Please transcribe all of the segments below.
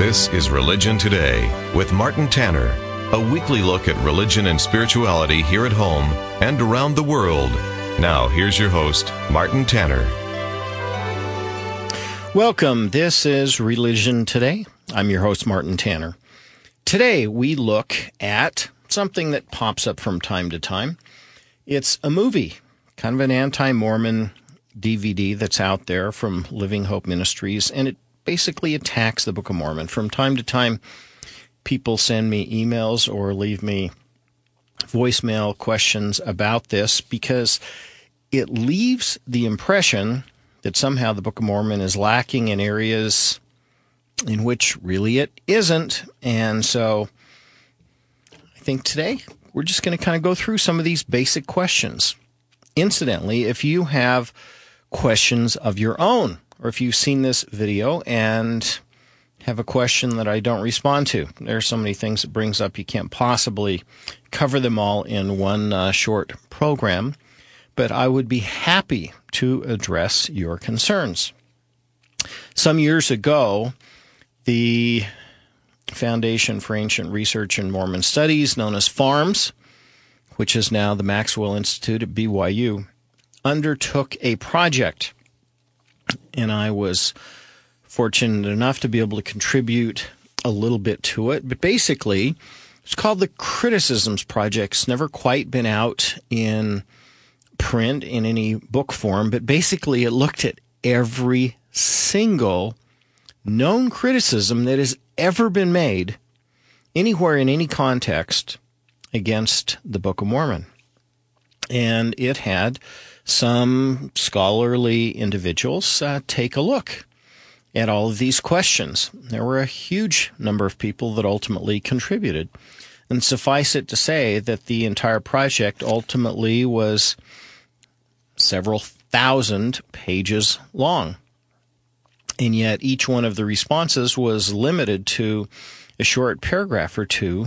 This is Religion Today with Martin Tanner, a weekly look at religion and spirituality here at home and around the world. Now, here's your host, Martin Tanner. Welcome. This is Religion Today. I'm your host, Martin Tanner. Today, we look at something that pops up from time to time. It's a movie, kind of an anti-Mormon DVD that's out there from Living Hope Ministries, and it basically attacks the Book of Mormon. From time to time, people send me emails or leave me voicemail questions about this because it leaves the impression that somehow the Book of Mormon is lacking in areas in which really it isn't. And so I think today we're just going to kind of go through some of these basic questions. Incidentally, if you have questions of your own, or if you've seen this video and have a question that I don't respond to, there are so many things it brings up, you can't possibly cover them all in one short program, but I would be happy to address your concerns. Some years ago, the Foundation for Ancient Research and Mormon Studies, known as FARMS, which is now the Maxwell Institute at BYU, undertook a project, and I was fortunate enough to be able to contribute a little bit to it. But basically, it's called the Criticisms Project. It's never quite been out in print in any book form, but basically it looked at every single known criticism that has ever been made anywhere in any context against the Book of Mormon. And it had some scholarly individuals take a look at all of these questions. There were a huge number of people that ultimately contributed. And suffice it to say that the entire project ultimately was several thousand pages long. And yet each one of the responses was limited to a short paragraph or two.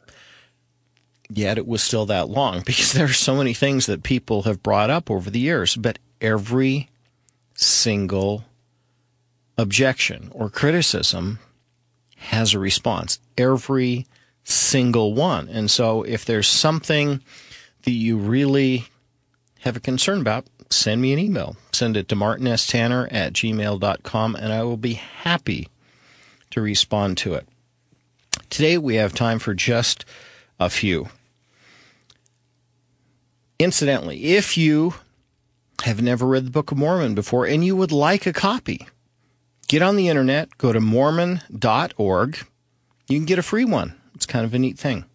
Yet it was still that long because there are so many things that people have brought up over the years. But every single objection or criticism has a response. Every single one. And so if there's something that you really have a concern about, send me an email. Send it to martinstanner@gmail.com, and I will be happy to respond to it. Today we have time for just a few. Incidentally, if you have never read the Book of Mormon before and you would like a copy, get on the internet, go to mormon.org. You can get a free one. It's kind of a neat thing.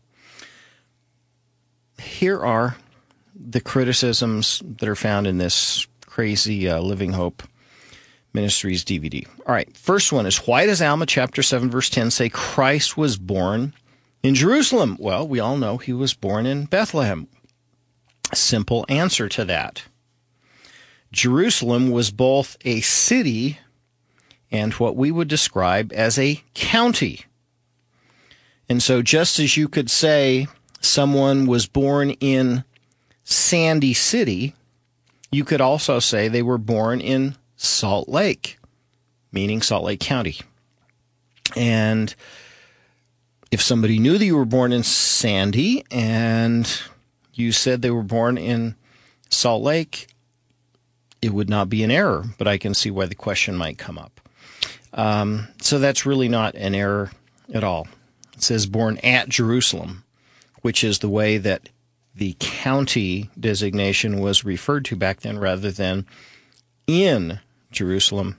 Here are the criticisms that are found in this crazy Living Hope Ministries DVD. All right, first one is, why does Alma chapter 7 verse 10 say Christ was born in Jerusalem? Well, we all know he was born in Bethlehem. Simple answer to that. Jerusalem was both a city and what we would describe as a county. And so just as you could say someone was born in Sandy City, you could also say they were born in Salt Lake, meaning Salt Lake County. And if somebody knew that you were born in Sandy and you said they were born in Salt Lake, it would not be an error, but I can see why the question might come up. So that's really not an error at all. It says born at Jerusalem, which is the way that the county designation was referred to back then rather than in Jerusalem.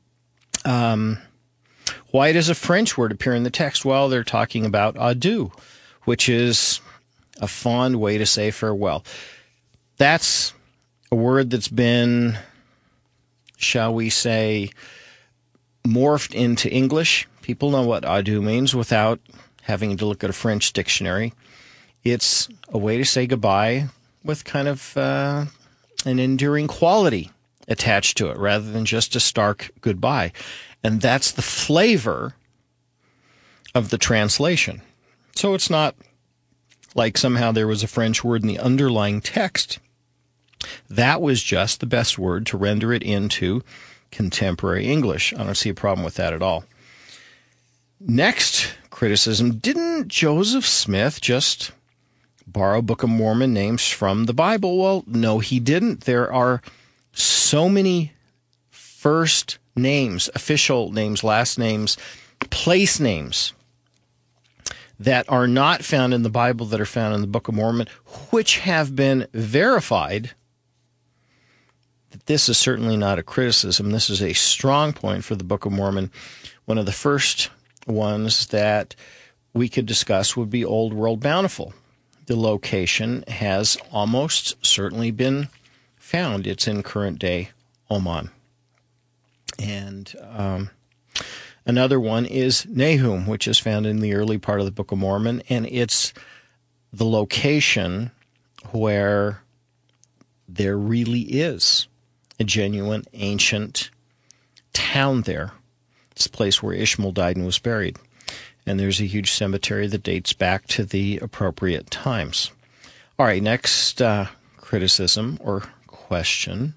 Why does a French word appear in the text? Well, they're talking about adieu, which is a fond way to say farewell. That's a word that's been, shall we say, morphed into English. People know what adieu means without having to look at a French dictionary. It's a way to say goodbye with kind of an enduring quality attached to it rather than just a stark goodbye. And that's the flavor of the translation. So it's not like somehow there was a French word in the underlying text. That was just the best word to render it into contemporary English. I don't see a problem with that at all. Next criticism, didn't Joseph Smith just borrow Book of Mormon names from the Bible? Well, no, he didn't. There are so many first names, official names, last names, place names that are not found in the Bible that are found in the Book of Mormon, which have been verified. This is certainly not a criticism. This is a strong point for the Book of Mormon. One of the first ones that we could discuss would be Old World Bountiful. The location has almost certainly been found. It's in current-day Oman. And another one is Nahum, which is found in the early part of the Book of Mormon, and it's the location where there really is a genuine ancient town there. It's the place where Ishmael died and was buried. And there's a huge cemetery that dates back to the appropriate times. All right, next criticism or question.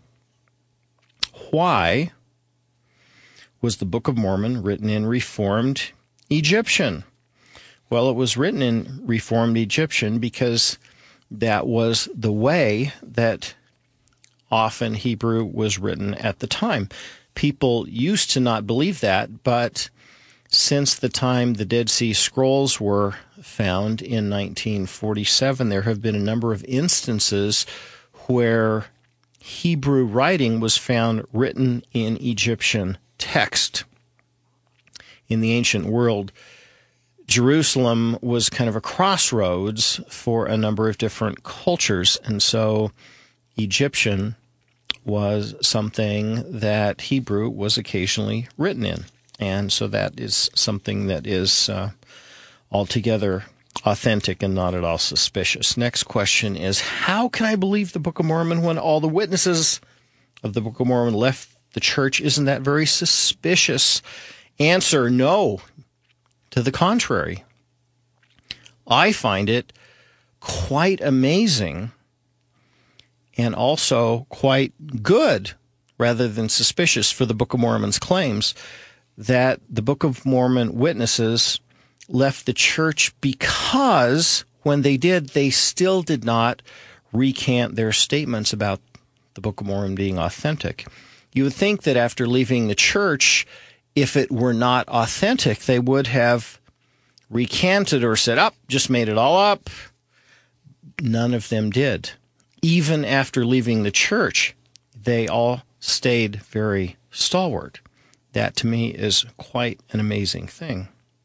Why was the Book of Mormon written in Reformed Egyptian? Well, it was written in Reformed Egyptian because that was the way that often Hebrew was written at the time. People used to not believe that, but since the time the Dead Sea Scrolls were found in 1947, there have been a number of instances where Hebrew writing was found written in Egyptian text. In the ancient world, Jerusalem was kind of a crossroads for a number of different cultures, and so Egyptian was something that Hebrew was occasionally written in. And so that is something that is altogether authentic and not at all suspicious. Next question is, how can I believe the Book of Mormon when all the witnesses of the Book of Mormon left the church? Isn't that very suspicious? Answer, no. To the contrary. I find it quite amazing and also quite good, rather than suspicious, for the Book of Mormon's claims that the Book of Mormon witnesses left the church because when they did, they still did not recant their statements about the Book of Mormon being authentic. You would think that after leaving the church, if it were not authentic, they would have recanted or said, just made it all up. None of them did. Even after leaving the church, they all stayed very stalwart. That, to me, is quite an amazing thing.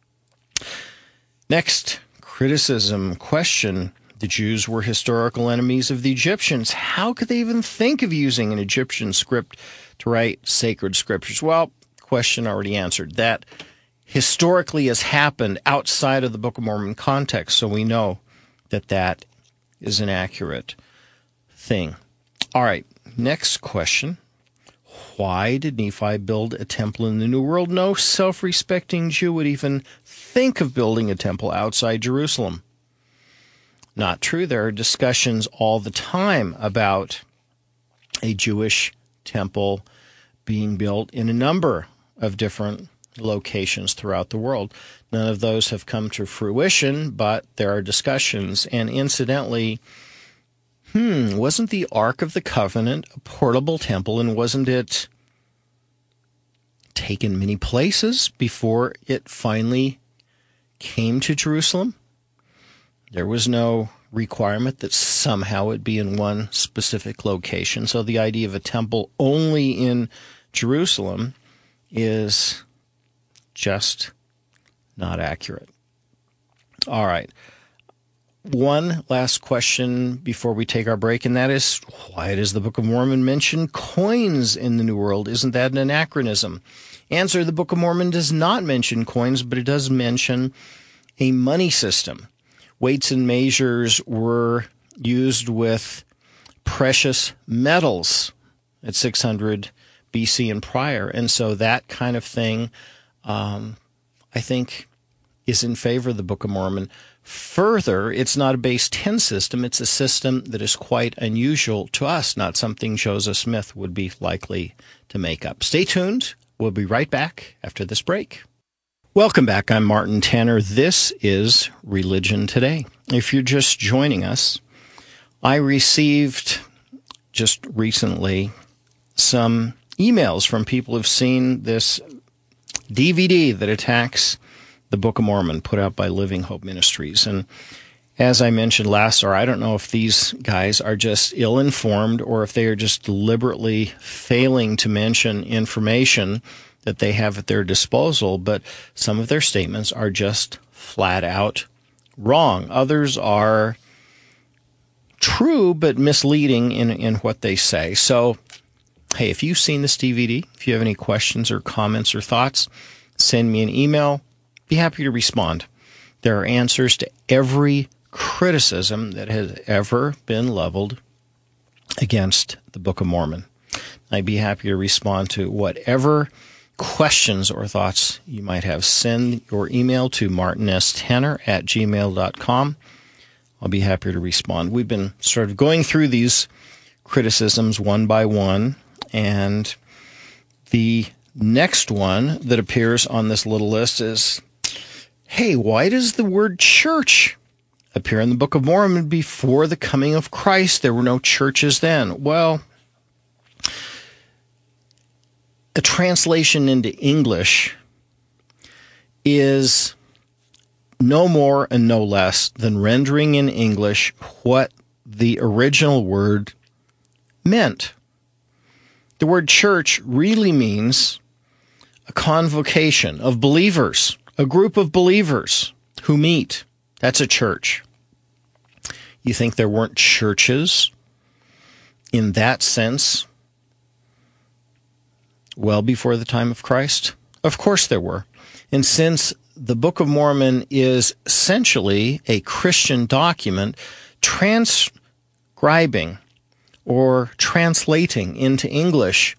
Next criticism, question. The Jews were historical enemies of the Egyptians. How could they even think of using an Egyptian script to write sacred scriptures? Well, question already answered. That historically has happened outside of the Book of Mormon context, so we know that that is an accurate thing. All right, next question. Why did Nephi build a temple in the New World? No self-respecting Jew would even think of building a temple outside Jerusalem. Not true. There are discussions all the time about a Jewish temple being built in a number of different locations throughout the world. None of those have come to fruition, but there are discussions. And incidentally, wasn't the Ark of the Covenant a portable temple, and wasn't it taken many places before it finally came to Jerusalem? There was no requirement that somehow it be in one specific location. So the idea of a temple only in Jerusalem is just not accurate. All right. One last question before we take our break, and that is, why does the Book of Mormon mention coins in the New World? Isn't that an anachronism? Answer, the Book of Mormon does not mention coins, but it does mention a money system. Weights and measures were used with precious metals at 600 BC and prior, and so that kind of thing, I think, is in favor of the Book of Mormon. Further, it's not a base 10 system. It's a system that is quite unusual to us, not something Joseph Smith would be likely to make up. Stay tuned. We'll be right back after this break. Welcome back. I'm Martin Tanner. This is Religion Today. If you're just joining us, I received just recently some emails from people who've seen this DVD that attacks the Book of Mormon put out by Living Hope Ministries. And as I mentioned last, or I don't know if these guys are just ill-informed or if they are just deliberately failing to mention information that they have at their disposal, but some of their statements are just flat out wrong. Others are true but misleading in what they say. So, hey, if you've seen this DVD, if you have any questions or comments or thoughts, send me an email. Be happy to respond. There are answers to every criticism that has ever been leveled against the Book of Mormon. I'd be happy to respond to whatever questions or thoughts you might have. Send your email to martinstanner@gmail.com. I'll be happy to respond. We've been sort of going through these criticisms one by one, and the next one that appears on this little list is, hey, why does the word church appear in the Book of Mormon before the coming of Christ? There were no churches then. Well, a translation into English is no more and no less than rendering in English what the original word meant. The word church really means a convocation of believers, a group of believers who meet. That's a church. You think there weren't churches in that sense well before the time of Christ? Of course there were. And since the Book of Mormon is essentially a Christian document transcribing or translating into English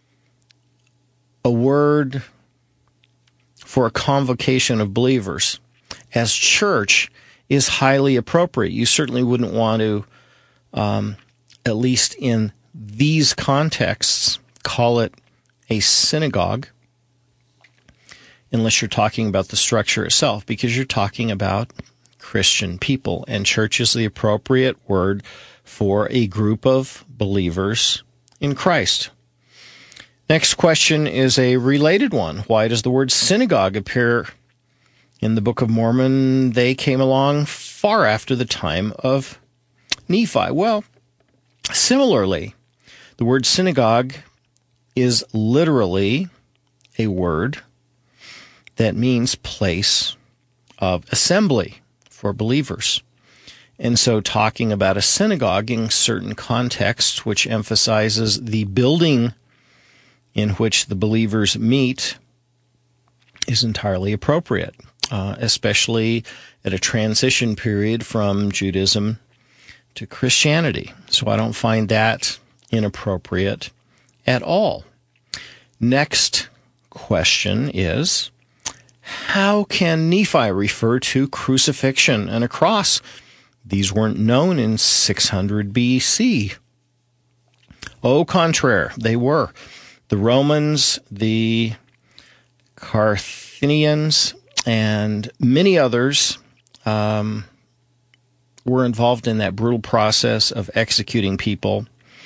a word for a convocation of believers as church is highly appropriate. You certainly wouldn't want to, at least in these contexts, call it a synagogue unless you're talking about the structure itself, because you're talking about Christian people, and church is the appropriate word for a group of believers in Christ. Next question is a related one. Why does the word synagogue appear in the Book of Mormon? They came along far after the time of Nephi. Well, similarly, the word synagogue is literally a word that means place of assembly for believers. And so talking about a synagogue in certain contexts, which emphasizes the building in which the believers meet, is entirely appropriate, especially at a transition period from Judaism to Christianity. So I don't find that inappropriate at all. Next question is, how can Nephi refer to crucifixion and a cross? These weren't known in 600 BC. Au contraire, they were. The Romans, the Carthaginians, and many others were involved in that brutal process of executing people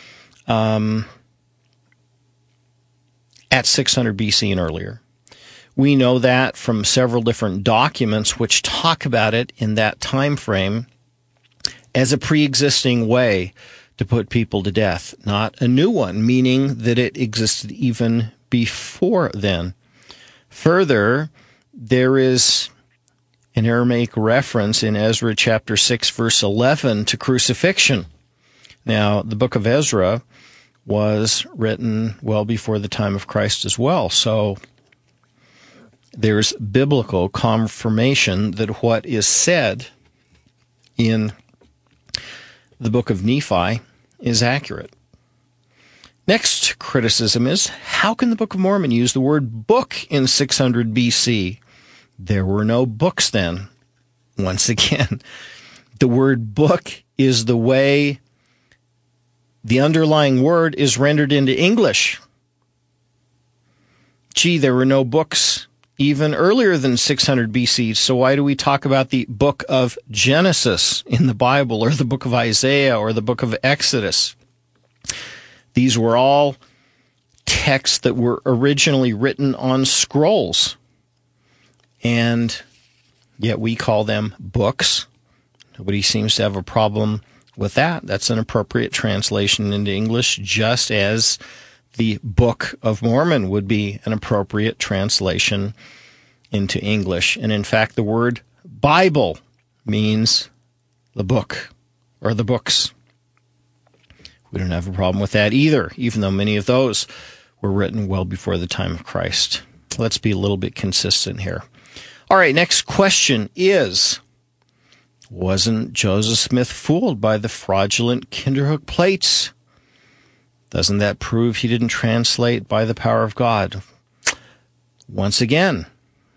at 600 BC and earlier. We know that from several different documents which talk about it in that time frame as a pre-existing way to put people to death, not a new one, meaning that it existed even before then. Further, there is an Aramaic reference in Ezra chapter 6, verse 11 to crucifixion. Now, the book of Ezra was written well before the time of Christ as well, so there's biblical confirmation that what is said in the book of Nephi is accurate. Next criticism is, how can the Book of Mormon use the word book in 600 BC? There were no books then. Once again, the word book is the way the underlying word is rendered into English. Gee, there were no books even earlier than 600 BC. So why do we talk about the book of Genesis in the Bible, or the book of Isaiah, or the book of Exodus? These were all texts that were originally written on scrolls, and yet we call them books. Nobody seems to have a problem with that. That's an appropriate translation into English, just as the Book of Mormon would be an appropriate translation into English. And in fact, the word Bible means the book, or the books. We don't have a problem with that either, even though many of those were written well before the time of Christ. Let's be a little bit consistent here. All right, next question is, wasn't Joseph Smith fooled by the fraudulent Kinderhook plates? Doesn't that prove he didn't translate by the power of God? Once again,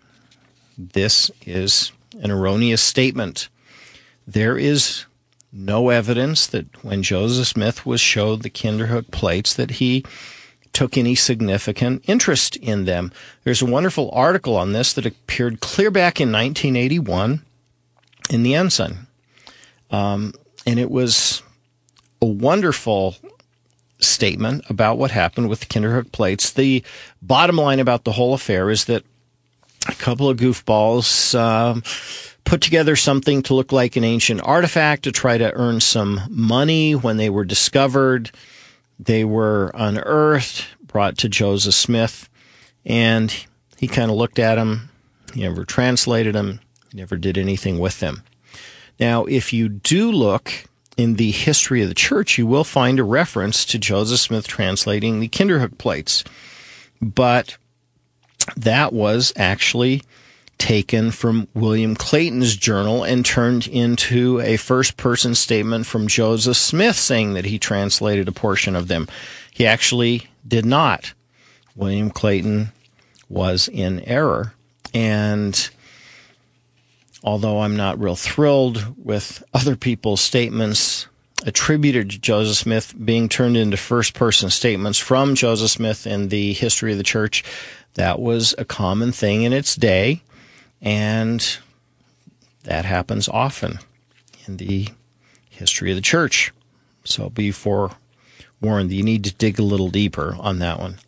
this is an erroneous statement. There is no evidence that when Joseph Smith was showed the Kinderhook plates that he took any significant interest in them. There's a wonderful article on this that appeared clear back in 1981 in the Ensign. And it was a wonderful statement about what happened with the Kinderhook plates. The bottom line about the whole affair is that a couple of goofballs put together something to look like an ancient artifact to try to earn some money. When they were discovered, they were unearthed, brought to Joseph Smith, and he kind of looked at them. He never translated them, never did anything with them. Now, if you do look in the history of the church, you will find a reference to Joseph Smith translating the Kinderhook plates. But that was actually taken from William Clayton's journal and turned into a first-person statement from Joseph Smith saying that he translated a portion of them. He actually did not. William Clayton was in error. And although I'm not real thrilled with other people's statements attributed to Joseph Smith being turned into first-person statements from Joseph Smith in the history of the church, that was a common thing in its day, and that happens often in the history of the church. So be forewarned, you need to dig a little deeper on that one.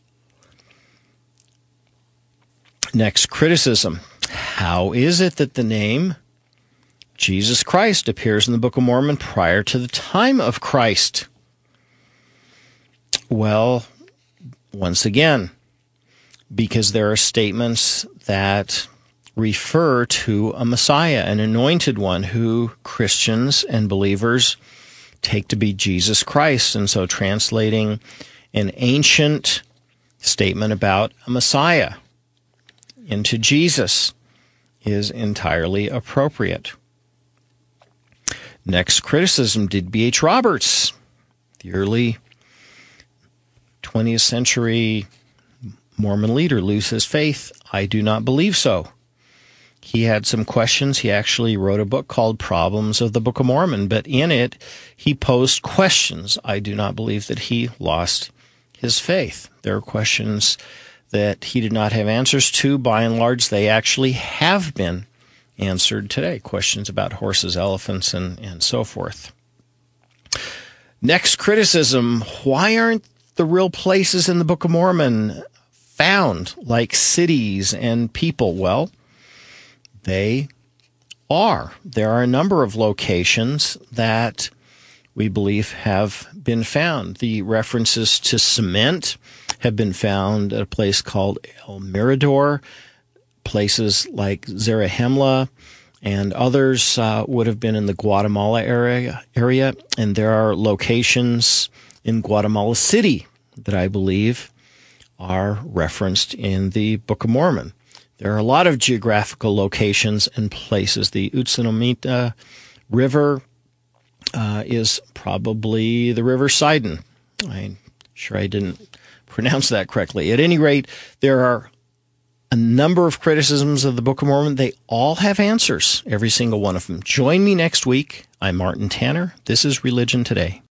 Next, criticism. How is it that the name Jesus Christ appears in the Book of Mormon prior to the time of Christ? Well, once again, because there are statements that refer to a Messiah, an anointed one, who Christians and believers take to be Jesus Christ. And so translating an ancient statement about a Messiah into Jesus is entirely appropriate. Next criticism, did B.H. Roberts, the early 20th century Mormon leader, lose his faith? I do not believe so. He had some questions. He actually wrote a book called Problems of the Book of Mormon, but in it, he posed questions. I do not believe that he lost his faith. There are questions that he did not have answers to. By and large, they actually have been answered today. Questions about horses, elephants, and so forth. Next criticism, why aren't the real places in the Book of Mormon found, like cities and people? Well, they are. There are a number of locations that we believe have been found. The references to cement have been found at a place called El Mirador. Places like Zarahemla and others would have been in the Guatemala area, and there are locations in Guatemala City that I believe are referenced in the Book of Mormon. There are a lot of geographical locations and places. The Utsunomita River is probably the River Sidon. I'm sure I didn't pronounce that correctly. At any rate, there are a number of criticisms of the Book of Mormon. They all have answers, every single one of them. Join me next week. I'm Martin Tanner. This is Religion Today.